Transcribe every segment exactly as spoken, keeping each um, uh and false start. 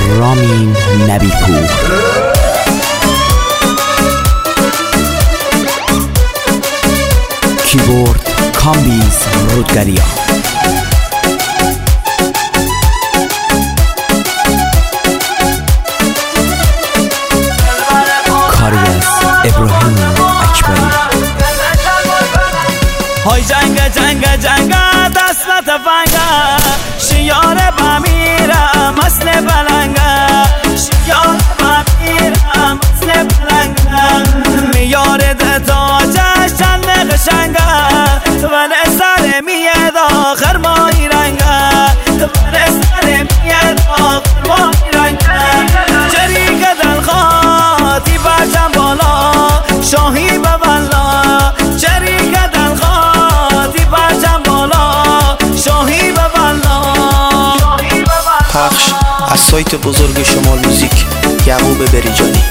رامین نبی‌پور. کیبورد کامبیز رودگریا. کاریس ابراهیم اکبری. های جنگ جنگ جنگ دست تفنگه، شیار بمیرم اصل بلنگه، شیار بمیرم اصل بلنگه، میار ده تاجش چند قشنگه، ولی سر میاد آخر ماهی رنگه، ولی سر میاد آخر ماهی رنگه. جریک دلخاطی برچم بالا، شاهی ببلا، جریک دلخاطی برچم بالا، شاهی ببلا. پخش از سایت بزرگ شمال موزیک، یعقوب بریجانی.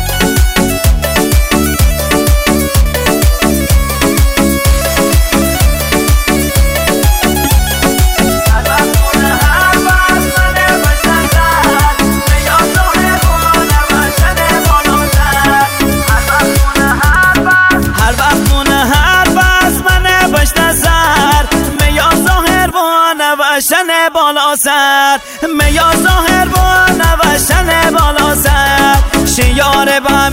نوشن بالا سر، میا ظاهر با نوشن بالا سر، شیار با